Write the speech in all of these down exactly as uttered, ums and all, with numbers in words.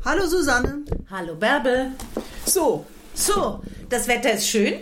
Hallo Susanne. Hallo Bärbel. So. So, das Wetter ist schön.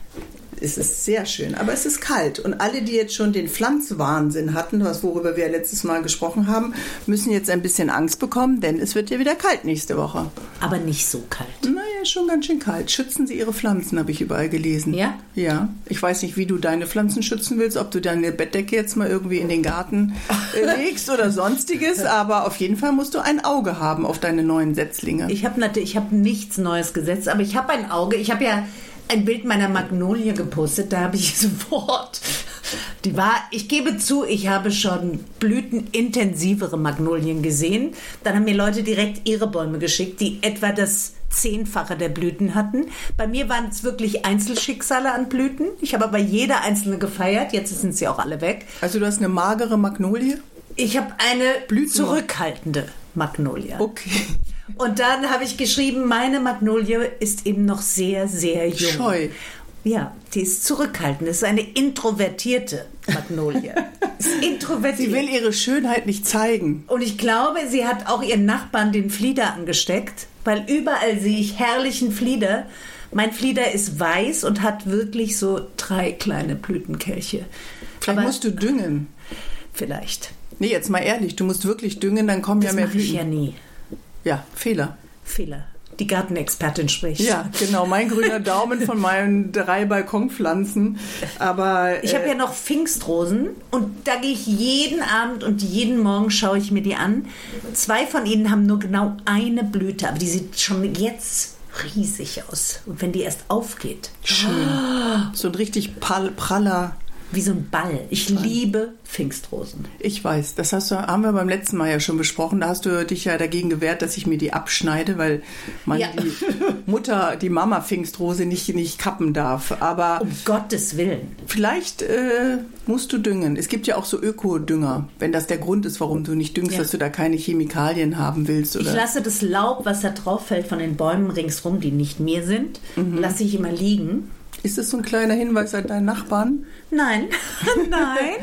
Es ist sehr schön, aber es ist kalt. Und alle, die jetzt schon den Pflanzwahnsinn hatten, was worüber wir letztes Mal gesprochen haben, müssen jetzt ein bisschen Angst bekommen, denn es wird ja wieder kalt nächste Woche. Aber nicht so kalt. Naja, schon ganz schön kalt. Schützen Sie Ihre Pflanzen, habe ich überall gelesen. Ja? Ja. Ich weiß nicht, wie du deine Pflanzen schützen willst, ob du deine Bettdecke jetzt mal irgendwie in den Garten legst oder sonstiges, aber auf jeden Fall musst du ein Auge haben auf deine neuen Setzlinge. Ich habe ich hab nichts Neues gesetzt, aber ich habe ein Auge. Ich habe ja ein Bild meiner Magnolie gepostet, da habe ich sofort, die war, ich gebe zu, ich habe schon blütenintensivere Magnolien gesehen. Dann haben mir Leute direkt ihre Bäume geschickt, die etwa das Zehnfache der Blüten hatten. Bei mir waren es wirklich Einzelschicksale an Blüten. Ich habe aber jede einzelne gefeiert, jetzt sind sie auch alle weg. Also du hast eine magere Magnolie? Ich habe eine Blüten zurückhaltende Magnolie. Okay. Und dann habe ich geschrieben, meine Magnolie ist eben noch sehr, sehr jung. Scheu. Ja, die ist zurückhaltend. Das ist eine introvertierte Magnolie. Ist introvertiert. Sie will ihre Schönheit nicht zeigen. Und ich glaube, sie hat auch ihren Nachbarn den Flieder angesteckt, weil überall sehe ich herrlichen Flieder. Mein Flieder ist weiß und hat wirklich so drei kleine Blütenkelche. Vielleicht Aber musst du düngen. Vielleicht. Nee, jetzt mal ehrlich, du musst wirklich düngen, dann kommen das ja mehr Blüten. Das Blüten. mache ich ja nie. Ja, Fehler. Fehler. Die Gartenexpertin spricht. Ja, genau, mein grüner Daumen von meinen drei Balkonpflanzen. Aber ich habe äh, ja noch Pfingstrosen und da gehe ich jeden Abend und jeden Morgen schaue ich mir die an. Zwei von ihnen haben nur genau eine Blüte, aber die sieht schon jetzt riesig aus. Und wenn die erst aufgeht. Schön. Oh. So ein richtig pall, praller. Wie so ein Ball. Ich liebe Pfingstrosen. Ich weiß, das hast du, haben wir beim letzten Mal ja schon besprochen. Da hast du dich ja dagegen gewehrt, dass ich mir die abschneide, weil man ja. die Mutter, die Mama Pfingstrose nicht, nicht kappen darf. Aber um Gottes Willen. Vielleicht äh, musst du düngen. Es gibt ja auch so Ökodünger, wenn das der Grund ist, warum du nicht düngst, ja. dass du da keine Chemikalien haben willst. Oder? Ich lasse das Laub, was da drauf fällt von den Bäumen ringsrum, die nicht mir sind, mhm. lasse ich immer liegen. Ist das so ein kleiner Hinweis an deinen Nachbarn? Nein, nein,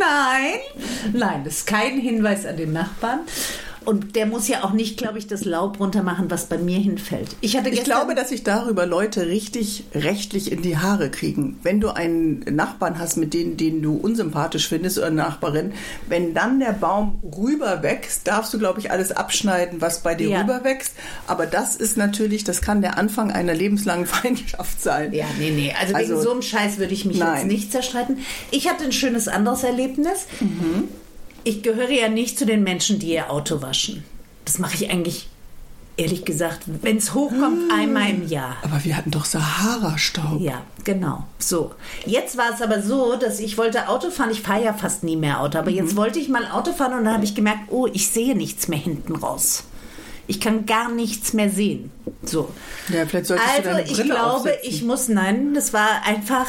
nein, nein, das ist kein Hinweis an den Nachbarn. Und der muss ja auch nicht, glaube ich, das Laub runter machen, was bei mir hinfällt. Ich, hatte ich glaube, dass sich darüber Leute richtig rechtlich in die Haare kriegen. Wenn du einen Nachbarn hast, mit denen, den du unsympathisch findest, oder eine Nachbarin, wenn dann der Baum rüber wächst, darfst du, glaube ich, alles abschneiden, was bei dir ja. rüber wächst. Aber das ist natürlich, das kann der Anfang einer lebenslangen Feindschaft sein. Ja, nee, nee. Also, also wegen so einem Scheiß würde ich mich nein. jetzt nicht zerstreiten. Ich hatte ein schönes anderes Erlebnis. Mhm. Ich gehöre ja nicht zu den Menschen, die ihr Auto waschen. Das mache ich eigentlich, ehrlich gesagt, wenn es hochkommt, hm. einmal im Jahr. Aber wir hatten doch Sahara-Staub. Ja, genau. So. Jetzt war es aber so, dass ich wollte Auto fahren. Ich fahre ja fast nie mehr Auto. Aber mhm. jetzt wollte ich mal Auto fahren und dann habe ich gemerkt, oh, ich sehe nichts mehr hinten raus. Ich kann gar nichts mehr sehen. So. Ja, vielleicht solltest also, du deine Brille ich glaube, aufsetzen. ich muss, nein, das war einfach,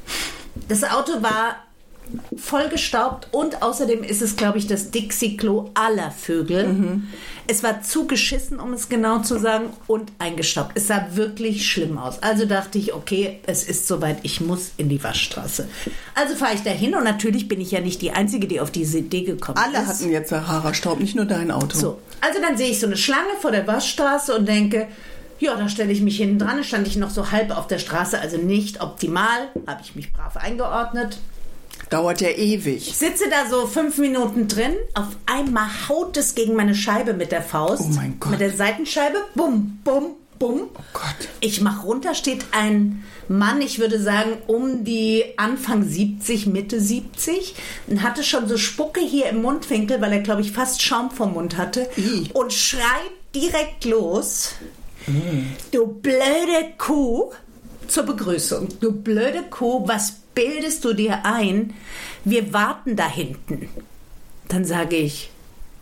das Auto war vollgestaubt und außerdem ist es, glaube ich, das Dixie-Klo aller Vögel. Mhm. Es war zugeschissen, um es genau zu sagen, und eingestaubt. Es sah wirklich schlimm aus. Also dachte ich, okay, es ist soweit, ich muss in die Waschstraße. Also fahre ich dahin und natürlich bin ich ja nicht die Einzige, die auf diese Idee gekommen Alle ist. Alle hatten jetzt Sahara-Staub, nicht nur dein Auto. So, also dann sehe ich so eine Schlange vor der Waschstraße und denke, ja, da stelle ich mich hinten dran. Da stand ich noch so halb auf der Straße, also nicht optimal. Habe ich mich brav eingeordnet. Dauert ja ewig. Ich sitze da so fünf Minuten drin. Auf einmal haut es gegen meine Scheibe mit der Faust. Oh mein Gott. Mit der Seitenscheibe. Bum, bum, bum. Oh Gott. Ich mache runter, steht ein Mann, ich würde sagen um die Anfang siebzig, Mitte siebzig. Und hatte schon so Spucke hier im Mundwinkel, weil er, glaube ich, fast Schaum vom Mund hatte. I. Und schreit direkt los. Mm. Du blöde Kuh. Zur Begrüßung. Du blöde Kuh, was bildest du dir ein? Wir warten da hinten. Dann sage ich,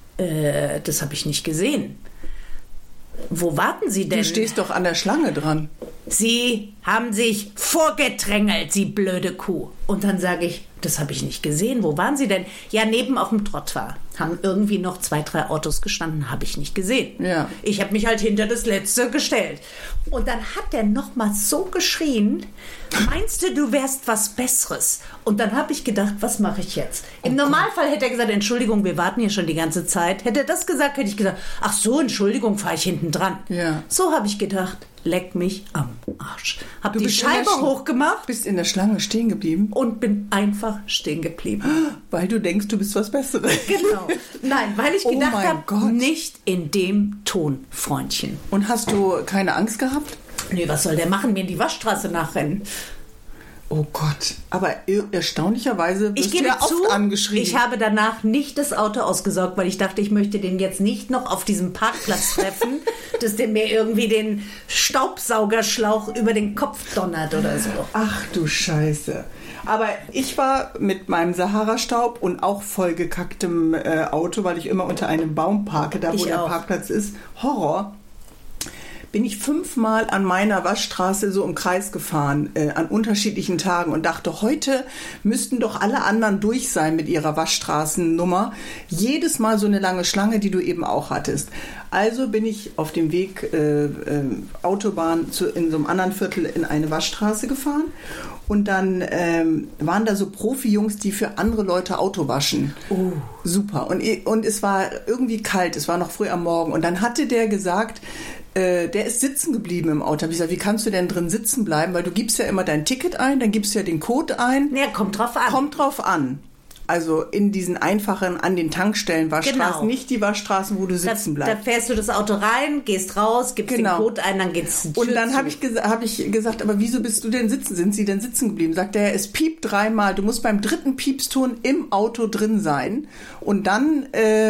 äh, das habe ich nicht gesehen. Wo warten Sie denn? Du stehst doch an der Schlange dran. Sie haben sich vorgedrängelt, Sie blöde Kuh. Und dann sage ich, das habe ich nicht gesehen. Wo waren Sie denn? Ja, neben auf dem Trottoir. Haben irgendwie noch zwei, drei Autos gestanden, habe ich nicht gesehen. Ja. Ich habe mich halt hinter das Letzte gestellt. Und dann hat der noch mal so geschrien, meinst du, du wärst was Besseres? Und dann habe ich gedacht, was mache ich jetzt? Im Oh Normalfall hätte er gesagt, Entschuldigung, wir warten hier schon die ganze Zeit. Hätte er das gesagt, hätte ich gesagt, ach so, Entschuldigung, fahre ich hinten dran. Ja. So habe ich gedacht, leck mich am Arsch. Hab Du die bist in der Scheibe Sch- hochgemacht Bist in der Schlange stehen geblieben, und bin einfach stehen geblieben. weil du denkst, du bist was Besseres. Genau. Nein, weil ich Oh gedacht mein habe, Gott. nicht in dem Ton, Freundchen. Und hast du keine Angst gehabt? Nee, was soll der machen? Mir in die Waschstraße nachrennen. Oh Gott. Aber ir- erstaunlicherweise wirst Ich du gebe ja oft zu, angeschrieben. ich habe danach nicht das Auto ausgesaugt, weil ich dachte, ich möchte den jetzt nicht noch auf diesem Parkplatz treffen, dass der mir irgendwie den Staubsaugerschlauch über den Kopf donnert oder so. Ach du Scheiße. Aber ich war mit meinem Sahara-Staub und auch vollgekacktem äh, Auto, weil ich immer unter einem Baum parke, da wo Ich der auch. Parkplatz ist, Horror. Bin ich fünfmal an meiner Waschstraße so im Kreis gefahren, äh, an unterschiedlichen Tagen und dachte, heute müssten doch alle anderen durch sein mit ihrer Waschstraßennummer. Jedes Mal so eine lange Schlange, die du eben auch hattest. Also bin ich auf dem Weg äh, äh, Autobahn zu, in so einem anderen Viertel in eine Waschstraße gefahren. Und dann ähm, waren da so Profi-Jungs, die für andere Leute Auto waschen. Oh. Super. Und, und es war irgendwie kalt, es war noch früh am Morgen. Und dann hatte der gesagt, äh, der ist sitzen geblieben im Auto. Hab ich gesagt, wie kannst du denn drin sitzen bleiben? Weil du gibst ja immer dein Ticket ein, dann gibst du ja den Code ein. Ja, kommt drauf an. Kommt drauf an. Also in diesen einfachen, an den Tankstellen Waschstraßen, Genau. nicht die Waschstraßen, wo du sitzen Da, bleibst. da fährst du das Auto rein, gehst raus, gibst Genau. den Code ein, dann geht's die Tür Und dann zu. habe ich, gesa- hab ich gesagt, aber wieso bist du denn sitzen? Sind sie denn sitzen geblieben? Sagt er, es piept dreimal. Du musst beim dritten Piepston im Auto drin sein. Und dann äh,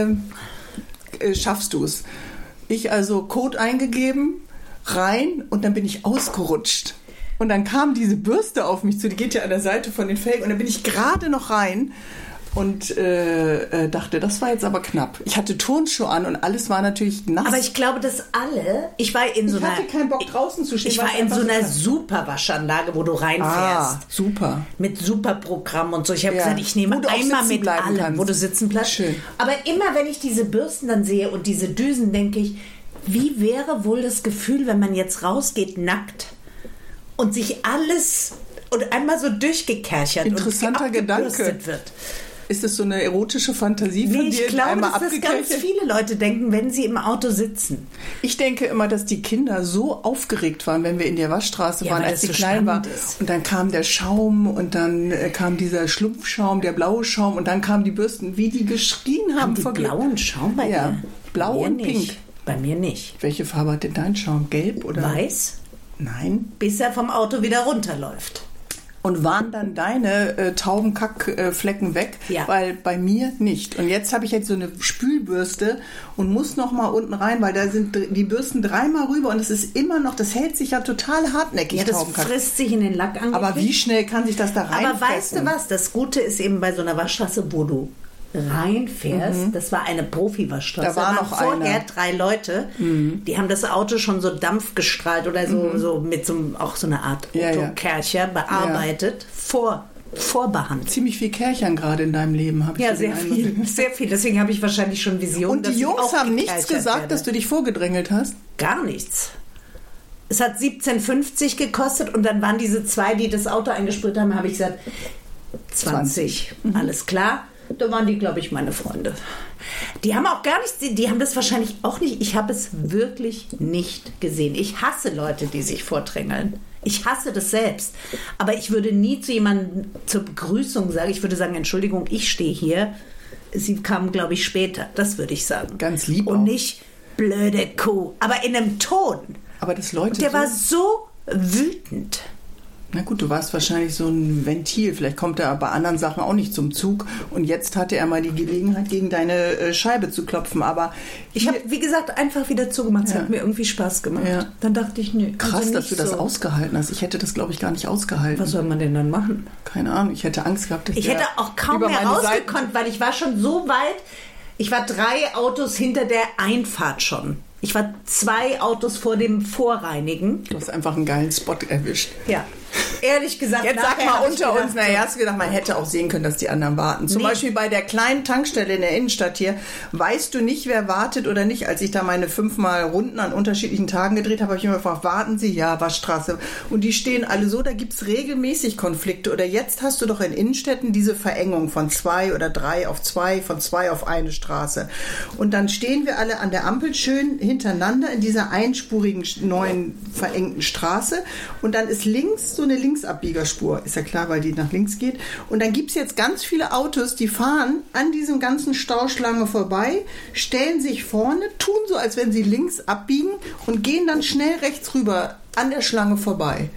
äh, schaffst du es. Ich also Code eingegeben, rein und dann bin ich ausgerutscht. Und dann kam diese Bürste auf mich zu, die geht ja an der Seite von den Felgen. Und dann bin ich gerade noch rein und äh, äh, dachte, das war jetzt aber knapp. Ich hatte Turnschuhe an und alles war natürlich nass. Aber ich glaube, dass alle, ich war in so Ich einer, hatte keinen Bock draußen zu stehen. ich weil war es in so einfach einer so- Superwaschanlage, wo du Ah, reinfährst. super. Mit Superprogramm und so. Ich habe Ja. gesagt, ich nehme Wo du auch einmal sitzen mit bleiben allem, kannst. wo du sitzen bleibst. Schön. Aber immer, wenn ich diese Bürsten dann sehe und diese Düsen, denke ich, wie wäre wohl das Gefühl, wenn man jetzt rausgeht, nackt und sich alles und einmal so durchgekerchert Interessanter und Gedanke. abgebürstet wird. Ist das so eine erotische Fantasie von Nee, dir? ich glaube, einmal dass das ganz abgekerchert? viele Leute denken, wenn sie im Auto sitzen. Ich denke immer, dass die Kinder so aufgeregt waren, wenn wir in der Waschstraße Ja, waren, weil als es sie so klein waren. spannend ist. Und dann kam der Schaum und dann äh, kam dieser Schlumpfschaum, der blaue Schaum und dann kamen die Bürsten, wie die geschrien haben. Haben die vor Glück. blauen Schaum bei Ja, dir? blau Bei mir und nicht. pink. Bei mir nicht. Welche Farbe hat denn dein Schaum? Gelb oder? Weiß, Nein. bis er vom Auto wieder runterläuft. Und waren dann deine äh, Taubenkackflecken weg? Ja. Weil bei mir nicht. Und jetzt habe ich jetzt so eine Spülbürste und muss noch mal unten rein, weil da sind dr- die Bürsten dreimal rüber und es ist immer noch, das hält sich ja total hartnäckig, Ja, das Taubenkack. frisst sich in den Lack an. Aber wie schnell kann sich das da rein? Aber weißt du was? Das Gute ist eben bei so einer Waschstraße, wo du reinfährst, das war eine Profi-Waschstraße. Da war waren noch vorher einer. drei Leute, die haben das Auto schon so Dampf gestrahlt oder so, so mit so einem, auch so einer Art Ja, ja. Autokercher bearbeitet, vor, vorbehandelt. Ziemlich viel Kärchern gerade in deinem Leben, habe ich Ja, so den sehr Eindruck. viel, sehr viel. Deswegen habe ich wahrscheinlich schon Visionen. Und die dass ich Jungs auch haben nichts gekerchert gesagt, werde. dass du dich vorgedrängelt hast? Gar nichts. Es hat siebzehn fünfzig gekostet und dann waren diese zwei, die das Auto eingesprüht haben, habe ich gesagt, zwanzig. Alles klar. Da waren die, glaube ich, meine Freunde. Die haben auch gar nichts, die, die haben das wahrscheinlich auch nicht. Ich habe es wirklich nicht gesehen. Ich hasse Leute, die sich vordrängeln. Ich hasse das selbst. Aber ich würde nie zu jemandem zur Begrüßung sagen, ich würde sagen, Entschuldigung, ich stehe hier. Sie kamen, glaube ich, später. Das würde ich sagen. Ganz lieb Und auch. nicht blöde Kuh. Aber in einem Ton. Aber das Leute Der so, war so wütend. na gut, du warst wahrscheinlich so ein Ventil. Vielleicht kommt er bei anderen Sachen auch nicht zum Zug. Und jetzt hatte er mal die Gelegenheit, gegen deine äh, Scheibe zu klopfen. Aber Ich habe, wie gesagt, einfach wieder zugemacht. Es Ja. hat mir irgendwie Spaß gemacht. Ja. Dann dachte ich, nö. krass, also dass nicht du das so. ausgehalten hast. Ich hätte das, glaube ich, gar nicht ausgehalten. Was soll man denn dann machen? Keine Ahnung, ich hätte Angst gehabt, dass Ich der hätte auch kaum über mehr meine rausgekonnt, weil ich war schon so weit. Ich war drei Autos hinter der Einfahrt schon. Ich war zwei Autos vor dem Vorreinigen. Seite- Du hast einfach einen geilen Spot erwischt. Ja. ehrlich gesagt, jetzt sag mal unter gedacht, uns, naja, hast du gedacht, man hätte auch sehen können, dass die anderen warten. Zum Nee. Beispiel bei der kleinen Tankstelle in der Innenstadt hier, weißt du nicht, wer wartet oder nicht. Als ich da meine fünfmal Runden an unterschiedlichen Tagen gedreht habe, habe ich immer gefragt, warten Sie? Ja, Waschstraße. Und die stehen alle so, da gibt es regelmäßig Konflikte. Oder jetzt hast du doch in Innenstädten diese Verengung von zwei oder drei auf zwei, von zwei auf eine Straße. Und dann stehen wir alle an der Ampel schön hintereinander in dieser einspurigen, neuen, verengten Straße. Und dann ist links so eine Linksabbiegerspur. Ist ja klar, weil die nach links geht. Und dann gibt es jetzt ganz viele Autos, die fahren an diesem ganzen Stauschlange vorbei, stellen sich vorne, tun so, als wenn sie links abbiegen und gehen dann schnell rechts rüber an der Schlange vorbei.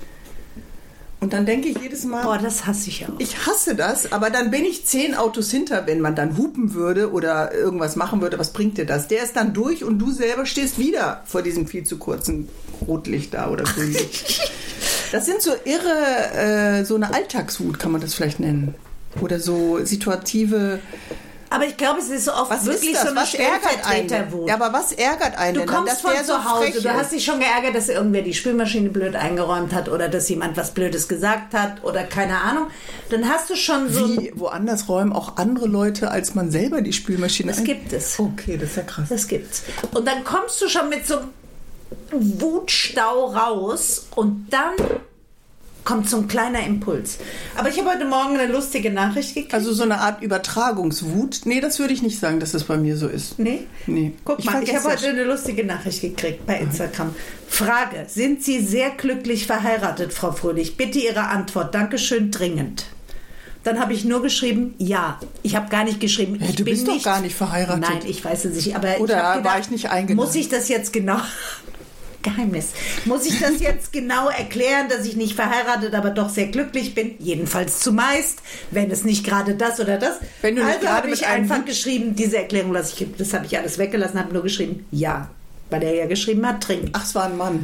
Und dann denke ich jedes Mal, Boah, das hasse ich auch. ich hasse das, aber dann bin ich zehn Autos hinter, wenn man dann hupen würde oder irgendwas machen würde. Was bringt dir das? Der ist dann durch und du selber stehst wieder vor diesem viel zu kurzen Rotlicht da oder Grünlicht. Das sind so irre, äh, so eine Alltagswut, kann man das vielleicht nennen. Oder so situative... Aber ich glaube, es ist so oft Was wirklich ist das? so eine Was ärgert einen? Stellvertreterwut. Ja, aber was ärgert einen Du denn dann, kommst dass von der so zu Hause, frech du hast ist? dich schon geärgert, dass irgendwer die Spülmaschine blöd eingeräumt hat oder dass jemand was Blödes gesagt hat oder keine Ahnung. Dann hast du schon so... Wie woanders räumen auch andere Leute, als man selber die Spülmaschine Das ein- gibt es. Okay, das ist ja krass. Das gibt's. Und dann kommst du schon mit so einem Wutstau raus und dann kommt so ein kleiner Impuls. Aber ich habe heute Morgen eine lustige Nachricht gekriegt. Also so eine Art Übertragungswut? Nee, das würde ich nicht sagen, dass das bei mir so ist. Nee? Nee. Guck mal, ich vergesse habe heute das. eine lustige Nachricht gekriegt bei Instagram. Frage, sind Sie sehr glücklich verheiratet, Frau Fröhlich? Bitte Ihre Antwort. Dankeschön, dringend. Dann habe ich nur geschrieben, ja. Ich habe gar nicht geschrieben, Ja, ich du bin bist doch nicht, gar nicht verheiratet. Nein, ich weiß es nicht. Aber Oder ich hab gedacht, war ich nicht eingeladen? Muss ich das jetzt genau... Geheimnis. Muss ich das jetzt genau erklären, dass ich nicht verheiratet, aber doch sehr glücklich bin? Jedenfalls zumeist, wenn es nicht gerade das oder das. Wenn du nicht also gerade habe mit ich einem einfach Wut- geschrieben, diese Erklärung lasse ich, das habe ich alles weggelassen, habe nur geschrieben, ja. Weil er ja geschrieben hat, trinken. Ach, es war ein Mann.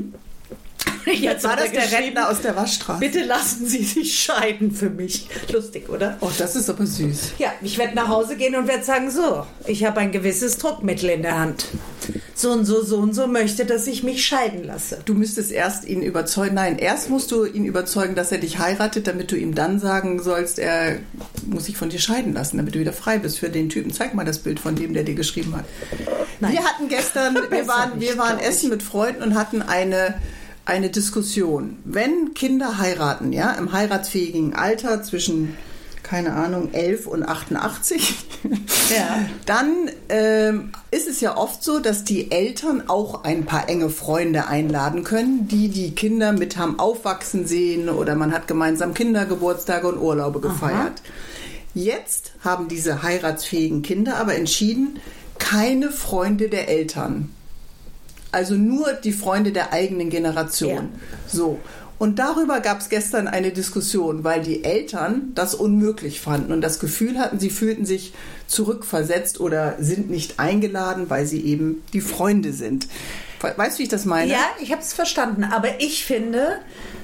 Jetzt War hat das er der geschrieben, Rentner aus der Waschstraße? bitte lassen Sie sich scheiden für mich. Lustig, oder? Oh, das ist aber süß. Ja, ich werde nach Hause gehen und werde sagen, so, ich habe ein gewisses Druckmittel in der Hand. So und so, so und so möchte, dass ich mich scheiden lasse. Du müsstest erst ihn überzeugen. Nein, erst musst du ihn überzeugen, dass er dich heiratet, damit du ihm dann sagen sollst, er muss sich von dir scheiden lassen, damit du wieder frei bist für den Typen. Zeig mal das Bild von dem, der dir geschrieben hat. Nein. Wir hatten gestern, wir Besser waren, nicht, wir waren glaub ich. essen mit Freunden und hatten eine, eine Diskussion. Wenn Kinder heiraten, ja, im heiratsfähigen Alter zwischen, keine Ahnung, elf und achtundachtzig, Ja. dann ähm, ist es ja oft so, dass die Eltern auch ein paar enge Freunde einladen können, die die Kinder mit haben aufwachsen sehen oder man hat gemeinsam Kindergeburtstage und Urlaube gefeiert. Jetzt haben diese heiratsfähigen Kinder aber entschieden, keine Freunde der Eltern. Also nur die Freunde der eigenen Generation. Ja. So. Und darüber gab es gestern eine Diskussion, weil die Eltern das unmöglich fanden und das Gefühl hatten, sie fühlten sich zurückversetzt oder sind nicht eingeladen, weil sie eben die Freunde sind. Weißt du, wie ich das meine? Ja, ich habe es verstanden. Aber ich finde,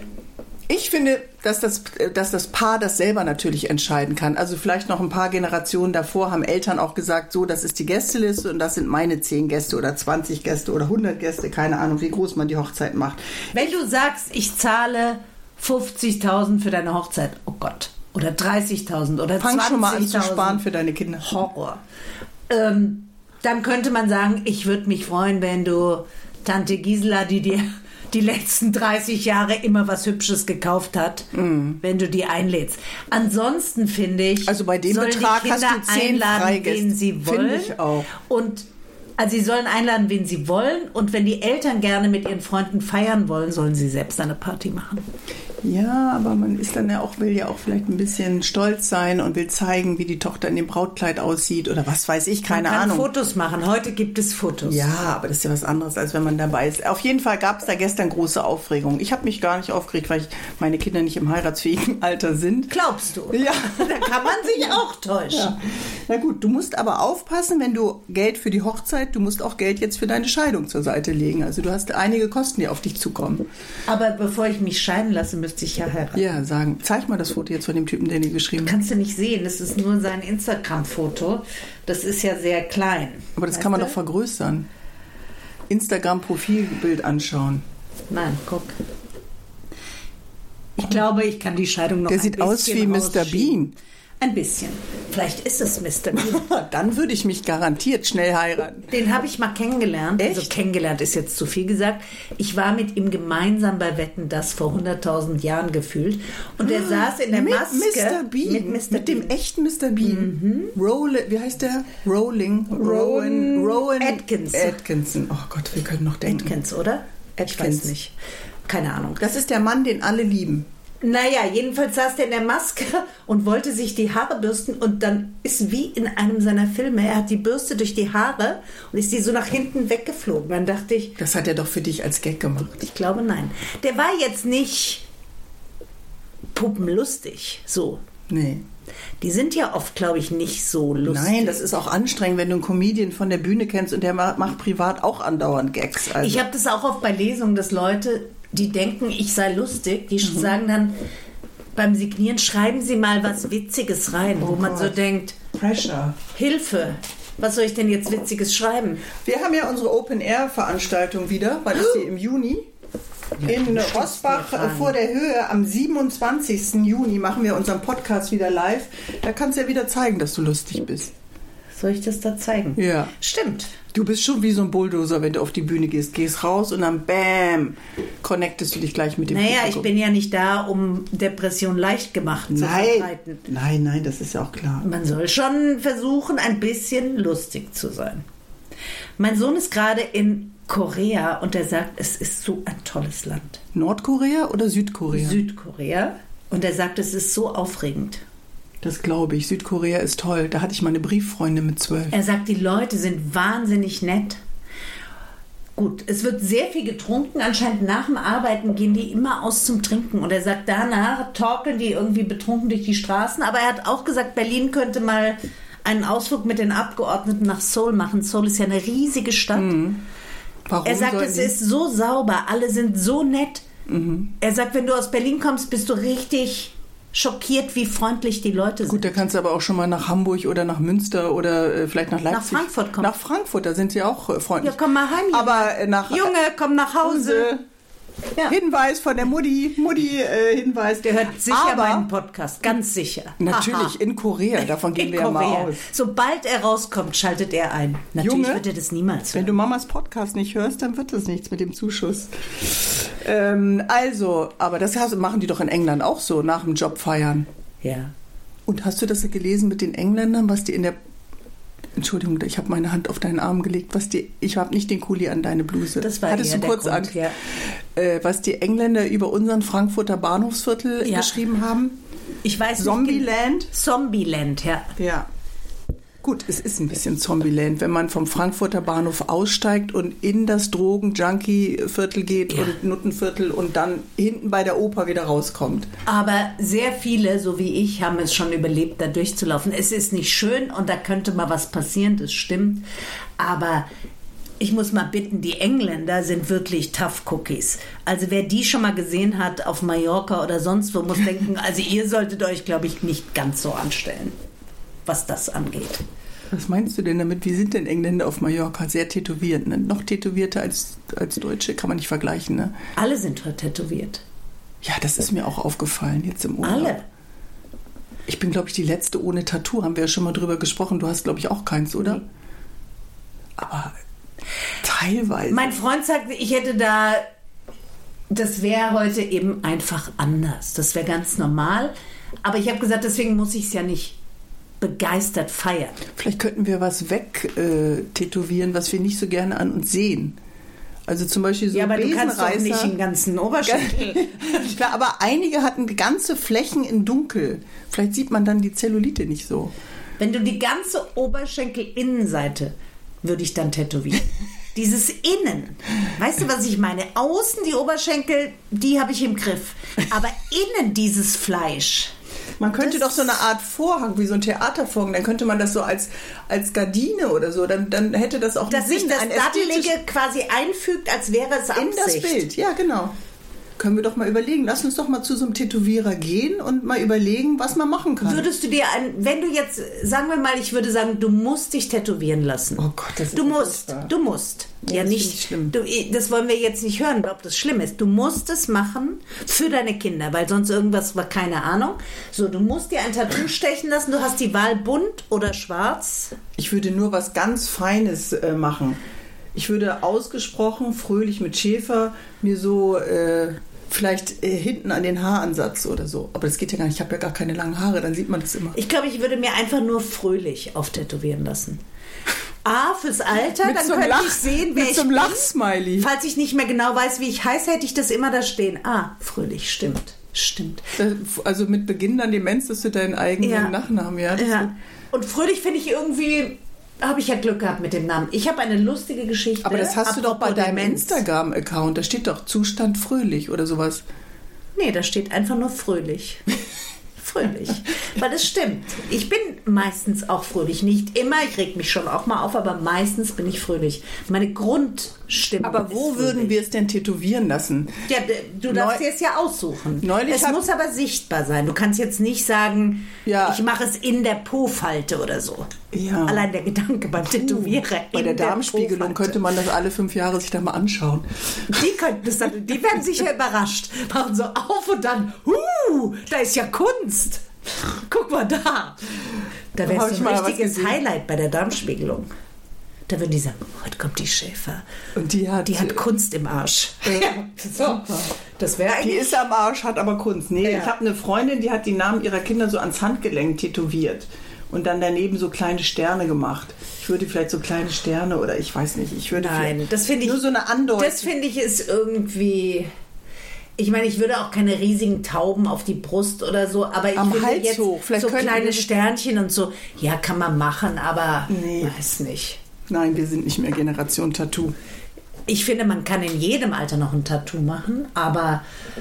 Ich finde, dass das, dass das Paar das selber natürlich entscheiden kann. Also vielleicht noch ein paar Generationen davor haben Eltern auch gesagt, so, das ist die Gästeliste und das sind meine zehn Gäste oder zwanzig Gäste oder hundert Gäste, keine Ahnung, wie groß man die Hochzeit macht. wenn du sagst, ich zahle fünfzigtausend für deine Hochzeit, oh Gott, oder dreißigtausend oder Fang schon mal an zu zwanzigtausend. sparen für deine Kinder. Horror. Ähm, dann könnte man sagen, ich würde mich freuen, wenn du Tante Gisela, die dir die letzten dreißig Jahre immer was Hübsches gekauft hat, wenn du die einlädst. Ansonsten finde ich, Also bei dem sollen Betrag die hast Kinder du zehn einladen, Freigäste. wen sie wollen. Finde ich auch. Und also sie sollen einladen, wen sie wollen. Und wenn die Eltern gerne mit ihren Freunden feiern wollen, sollen sie selbst eine Party machen. Ja, aber man ist dann ja auch, will ja auch vielleicht ein bisschen stolz sein und will zeigen, wie die Tochter in dem Brautkleid aussieht oder was weiß ich, keine man kann Ahnung. Fotos machen. Heute gibt es Fotos. Ja, aber das ist ja was anderes, als wenn man dabei ist. Auf jeden Fall gab es da gestern große Aufregung. Ich habe mich gar nicht aufgeregt, weil ich, meine Kinder nicht im heiratsfähigen Alter sind. Glaubst du? Ja. Da kann man sich auch täuschen. Ja. Na gut, du musst aber aufpassen, wenn du Geld für die Hochzeit, du musst auch Geld jetzt für deine Scheidung zur Seite legen. Also du hast einige Kosten, die auf dich zukommen. Aber bevor ich mich scheiden lasse, müsste ich ja heiraten. Ja, sagen, zeig mal das Foto jetzt von dem Typen, der dir geschrieben hat. Kannst du nicht sehen, das ist nur sein Instagram-Foto. Das ist ja sehr klein. Aber das Weißt kann man du? doch vergrößern. Instagram-Profilbild anschauen. Nein, guck. Ich glaube, ich kann die Scheidung noch Der ein sieht bisschen aus wie Mister Bean. Ein bisschen. Vielleicht ist es Mister Bean. Dann würde ich mich garantiert schnell heiraten. Den habe ich mal kennengelernt. Echt? Also kennengelernt ist jetzt zu viel gesagt. Ich war mit ihm gemeinsam bei Wetten, das vor hunderttausend Jahren gefühlt. Und er saß in der mit Maske. Mister Bean. Mit Mister Mit dem Bean. echten Mister Bean. Mhm. Roll, wie heißt der? Rolling. Rowan Rowan Atkinson. Atkinson. Oh Gott, wir können noch denken. Atkins, oder? Ich Atkins. weiß nicht. Keine Ahnung. Das ist der Mann, den alle lieben. Naja, jedenfalls saß der in der Maske und wollte sich die Haare bürsten und dann ist wie in einem seiner Filme, er hat die Bürste durch die Haare und ist die so nach hinten weggeflogen. Dann dachte ich... Das hat er doch für dich als Gag gemacht. Ich glaube, nein. Der war jetzt nicht puppenlustig, so. Nee. Die sind ja oft, glaube ich, nicht so lustig. Nein, das ist auch anstrengend, wenn du einen Comedian von der Bühne kennst und der macht privat auch andauernd Gags. Also. Ich habe das auch oft bei Lesungen, dass Leute, die denken, ich sei lustig, die mhm. sagen dann beim Signieren, schreiben Sie mal was Witziges rein, oh wo man Gott. so denkt, Pressure. Hilfe, was soll ich denn jetzt Witziges schreiben? Wir haben ja unsere Open-Air-Veranstaltung wieder, weil das hier im Juni ja, in Rossbach vor der Höhe am siebenundzwanzigsten Juni machen wir unseren Podcast wieder live. Da kannst du ja wieder zeigen, dass du lustig bist. Soll ich das da zeigen? Ja. Stimmt. Du bist schon wie so ein Bulldozer, wenn du auf die Bühne gehst. Gehst raus und dann bam, connectest du dich gleich mit dem Naja, Publikum. ich bin ja nicht da, um Depression leicht gemacht zu nein. verbreiten. Nein, nein, das ist ja auch klar. Man soll schon versuchen, ein bisschen lustig zu sein. Mein Sohn ist gerade in Korea und er sagt, es ist so ein tolles Land. Nordkorea oder Südkorea? Südkorea. Und er sagt, es ist so aufregend. Das glaube ich. Südkorea ist toll. Da hatte ich mal eine Brieffreundin mit zwölf. Er sagt, die Leute sind wahnsinnig nett. Gut, es wird sehr viel getrunken. Anscheinend nach dem Arbeiten gehen die immer aus zum Trinken. Und er sagt, danach torkeln die irgendwie betrunken durch die Straßen. Aber er hat auch gesagt, Berlin könnte mal einen Ausflug mit den Abgeordneten nach Seoul machen. Seoul ist ja eine riesige Stadt. Mhm. Warum er sagt, es die? ist so sauber. Alle sind so nett. Mhm. Er sagt, wenn du aus Berlin kommst, bist du richtig schockiert, wie freundlich die Leute sind. Gut, da kannst du aber auch schon mal nach Hamburg oder nach Münster oder äh, vielleicht nach Leipzig. Nach Frankfurt kommen. Nach Frankfurt, da sind sie auch äh, freundlich. Ja, komm mal heim, Junge. Aber äh, nach Junge, komm nach Hause. Ja. Hinweis von der Mutti, Mutti, äh, Hinweis. Der hört sicher aber, meinen Podcast, ganz sicher. Natürlich, Aha. in Korea, davon gehen in wir ja Korea. mal aus. Sobald er rauskommt, schaltet er ein. Natürlich Junge, wird er das niemals hören. Wenn du Mamas Podcast nicht hörst, dann wird das nichts mit dem Zuschuss. Ähm, also, aber das machen die doch in England auch so, nach dem Job feiern. Ja. Und hast du das gelesen mit den Engländern, was die in der... Entschuldigung, ich habe meine Hand auf deinen Arm gelegt. Was die, ich habe nicht den Kuli an deine Bluse. Das war Hattest eher du kurz der Angst, Grund, ja. äh, was die Engländer über unseren Frankfurter Bahnhofsviertel Ja. geschrieben haben? Ich weiß nicht. Zombieland? Zombieland, ja. Ja. Gut, es ist ein bisschen Zombieland, wenn man vom Frankfurter Bahnhof aussteigt und in das Drogen-Junkie-Viertel geht Ja. und Nuttenviertel und dann hinten bei der Oper wieder rauskommt. Aber sehr viele, so wie ich, haben es schon überlebt, da durchzulaufen. Es ist nicht schön und da könnte mal was passieren, das stimmt. Aber ich muss mal bitten, die Engländer sind wirklich Tough Cookies. Also wer die schon mal gesehen hat auf Mallorca oder sonst wo, muss denken, also ihr solltet euch, glaube ich, nicht ganz so anstellen, was das angeht. Was meinst du denn damit? Wie sind denn Engländer auf Mallorca? Sehr tätowiert, ne? Noch tätowierter als, als Deutsche, kann man nicht vergleichen, ne? Alle sind heute tätowiert. Ja, das ist mir auch aufgefallen jetzt im Urlaub. Alle. Ich bin, glaube ich, die letzte ohne Tattoo. Haben wir ja schon mal drüber gesprochen. Du hast, glaube ich, auch keins, oder? Nee. Aber teilweise. Mein Freund sagt, ich hätte da, das wäre heute eben einfach anders. Das wäre ganz normal. Aber ich habe gesagt, deswegen muss ich es ja nicht begeistert feiern. Vielleicht könnten wir was weg äh, tätowieren, was wir nicht so gerne an uns sehen. Also zum Beispiel so Ja, aber Besenreißer. du kannst doch nicht den ganzen Oberschenkel. Klar, aber einige hatten ganze Flächen in Dunkel. Vielleicht sieht man dann die Zellulite nicht so. Wenn du die ganze Oberschenkel-Innenseite würde ich dann tätowieren. Dieses Innen. Weißt du, was ich meine? Außen die Oberschenkel, die habe ich im Griff. Aber innen dieses Fleisch. Man könnte Das- doch so eine Art Vorhang, wie so ein Theatervorhang, dann könnte man das so als, als Gardine oder so, dann, dann hätte das auch Dass einen sich Sinn, das ein ästhetisch- Dattelige quasi einfügt, als wäre es in das Absicht. Bild. Ja, genau. können wir doch mal überlegen. Lass uns doch mal zu so einem Tätowierer gehen und mal überlegen, was man machen kann. Würdest du dir, ein, wenn du jetzt, sagen wir mal, ich würde sagen, du musst dich tätowieren lassen. Oh Gott, das ist Du musst, furchtbar. du musst. Ja, ja nicht, schlimm. Du, das wollen wir jetzt nicht hören, ob das schlimm ist. Du musst es machen für deine Kinder, weil sonst irgendwas war, keine Ahnung. So, du musst dir ein Tattoo stechen lassen. Du hast die Wahl bunt oder schwarz. Ich würde nur was ganz Feines äh, machen. Ich würde ausgesprochen, fröhlich mit Schäfer, mir so äh, vielleicht äh, hinten an den Haaransatz oder so. Aber das geht ja gar nicht. Ich habe ja gar keine langen Haare, dann sieht man das immer. Ich glaube, ich würde mir einfach nur fröhlich auftätowieren lassen. A, fürs Alter, mit dann so könnte Lach, ich sehen, wer mit ich so einem bin. Lachsmiley. Falls ich nicht mehr genau weiß, wie ich heiße, hätte ich das immer da stehen. Ah, fröhlich, stimmt, stimmt. Also mit Beginn dann Demenz, dass du deinen eigenen Ja. Nachnamen, ja. Das Ja. Und fröhlich finde ich irgendwie, habe ich ja Glück gehabt mit dem Namen. Ich habe eine lustige Geschichte. Aber das hast du doch bei apropos deinem Demenz. Instagram-Account. Da steht doch Zustand fröhlich oder sowas. Nee, da steht einfach nur fröhlich. Fröhlich. Weil es stimmt. Ich bin meistens auch fröhlich. Nicht immer, ich reg mich schon auch mal auf, aber meistens bin ich fröhlich. Meine Grundstimmung Aber wo ist würden fröhlich. wir es denn tätowieren lassen? Ja, d- du darfst Neu- dir es ja aussuchen. Neulich es hab- muss aber sichtbar sein. Du kannst jetzt nicht sagen, Ja. ich mache es in der Po-Falte oder so. Ja. Allein der Gedanke beim Tätowierer. Bei in der Darmspiegelung Po-Falte. könnte man das alle fünf Jahre sich da mal anschauen. Die könnten es dann, die werden sicher überrascht. Machen so auf und dann, huh, da ist ja Kunst. Guck mal da. Da wäre Hab es ich so ein mal was richtiges gesehen. Highlight bei der Darmspiegelung. Da würden die sagen, heute kommt die Schäfer. Und die hat, Die hat Kunst im Arsch. Ja. So, das wäre die eigentlich... ist am Arsch, hat aber Kunst. Nee, Ja. ich habe eine Freundin, die hat die Namen ihrer Kinder so ans Handgelenk tätowiert. Und dann daneben so kleine Sterne gemacht. Ich würde vielleicht so kleine Sterne oder ich weiß nicht. Ich würde Nein, vielleicht- das finde ich... nur so eine Andeutung. Das finde ich ist irgendwie... Ich meine, ich würde auch keine riesigen Tauben auf die Brust oder so, aber ich Am finde Hals jetzt hoch. Vielleicht so könnten kleine wir- Sternchen und so, ja, kann man machen, aber Nee. weiß nicht. Nein, wir sind nicht mehr Generation Tattoo. Ich finde, man kann in jedem Alter noch ein Tattoo machen, aber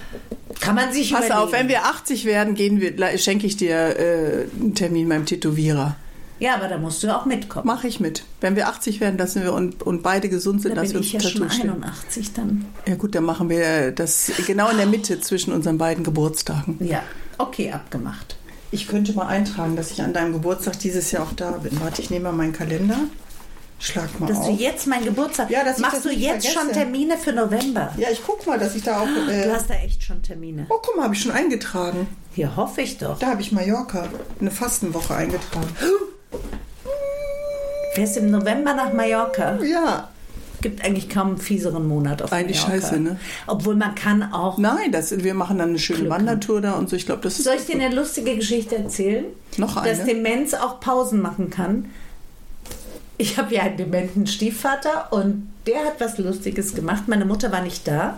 kann man sich Pass überlegen. auf, wenn wir achtzig werden, gehen wir, schenke ich dir äh, einen Termin beim Tätowierer. Ja, aber da musst du auch mitkommen. Mache ich mit. Wenn wir achtzig werden, lassen wir und, und beide gesund sind, Da lassen bin wir ich uns ja ein schon Tattoo stellen. einundachtzig dann. Ja gut, dann machen wir das genau in der Mitte zwischen unseren beiden Geburtstagen. Ja, okay, abgemacht. Ich könnte mal eintragen, dass ich an deinem Geburtstag dieses Jahr auch da bin. Warte, ich nehme mal meinen Kalender. Schlag mal Dass auf. du jetzt meinen Geburtstag... Ja, dass ich Machst das du nicht jetzt vergesse. schon Termine für November? Ja, ich guck mal, dass ich da auch... Äh, Du hast da echt schon Termine. oh, guck mal, habe ich schon eingetragen. Ja, hoffe ich doch. Da habe ich Mallorca, eine Fastenwoche eingetragen. Fährst im November nach Mallorca? Ja. Gibt eigentlich kaum einen fieseren Monat auf Eigentlich Mallorca. scheiße, ne? Obwohl man kann auch... Nein, das, wir machen dann eine schöne Glück Wandertour da und so. Ich glaube, das ist... Soll ich dir eine lustige Geschichte erzählen? Noch eine? Dass Demenz auch Pausen machen kann. Ich habe ja einen dementen Stiefvater und der hat was Lustiges gemacht. Meine Mutter war nicht da.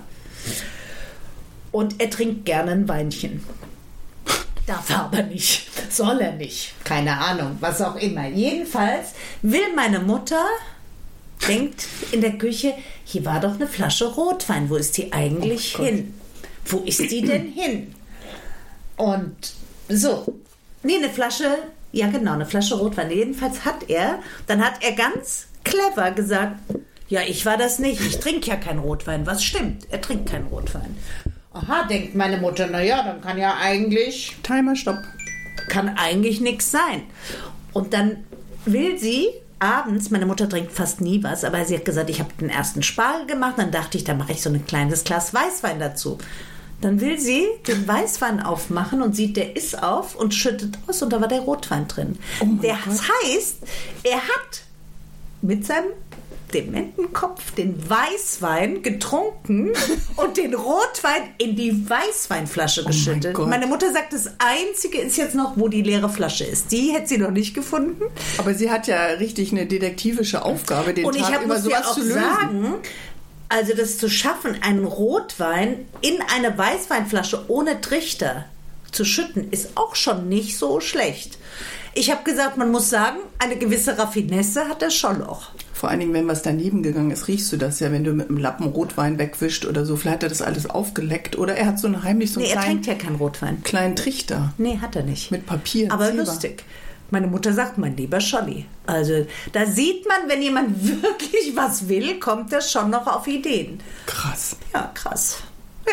Und er trinkt gerne ein Weinchen. Darf er aber nicht. Soll er nicht. Keine Ahnung, was auch immer. Jedenfalls will meine Mutter, denkt in der Küche, hier war doch eine Flasche Rotwein. Wo ist die eigentlich Oh Gott. hin? Wo ist die denn hin? Und so. Nee, eine Flasche, ja genau, eine Flasche Rotwein. Jedenfalls hat er, dann hat er ganz clever gesagt, ja, ich war das nicht, ich trinke ja kein Rotwein. Was stimmt? Er trinkt keinen Rotwein. Aha, denkt meine Mutter, naja, dann kann ja eigentlich, Timer, stopp. kann eigentlich nichts sein. Und dann will sie abends, meine Mutter trinkt fast nie was, aber sie hat gesagt, ich habe den ersten Spargel gemacht, dann dachte ich, dann mache ich so ein kleines Glas Weißwein dazu. Dann will sie den Weißwein aufmachen und sieht, der ist auf und schüttet aus und da war der Rotwein drin. Oh mein der, Gott. das heißt, er hat mit seinem dementen Kopf den Weißwein getrunken und den Rotwein in die Weißweinflasche mein geschüttet. Gott. Meine Mutter sagt, das Einzige ist jetzt noch, wo die leere Flasche ist. Die hätte sie noch nicht gefunden. Aber sie hat ja richtig eine detektivische Aufgabe, den Und ich Tag hab, über muss dir sowas auch zu lösen. sagen, also das zu schaffen, einen Rotwein in eine Weißweinflasche ohne Trichter zu schütten, ist auch schon nicht so schlecht. Ich habe gesagt, man muss sagen, eine gewisse Raffinesse hat er schon noch. Vor allen Dingen, wenn was daneben gegangen ist, riechst du das ja, wenn du mit einem Lappen Rotwein wegwischt oder so. Vielleicht hat er das alles aufgeleckt oder er hat so einen heimlich so einen Nee, er kleinen, trinkt ja keinen Rotwein. kleinen Trichter Nee, hat er nicht. mit Papier. Aber Silber. lustig. Meine Mutter sagt, mein lieber Scholli. Also da sieht man, wenn jemand wirklich was will, kommt er schon noch auf Ideen. Krass. Ja, krass. Ja,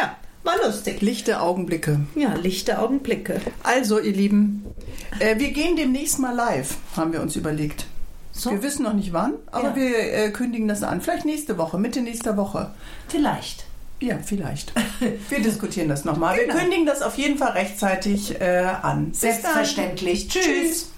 war lustig. Lichte Augenblicke. Ja, lichte Augenblicke. Also, ihr Lieben, äh, wir gehen demnächst mal live, haben wir uns überlegt. So? Wir wissen noch nicht wann, aber ja. wir äh, kündigen das an. Vielleicht nächste Woche, Mitte nächster Woche. Vielleicht. Ja, vielleicht. Wir diskutieren das nochmal. Genau. Wir kündigen das auf jeden Fall rechtzeitig äh, an. Selbstverständlich. Tschüss. Tschüss.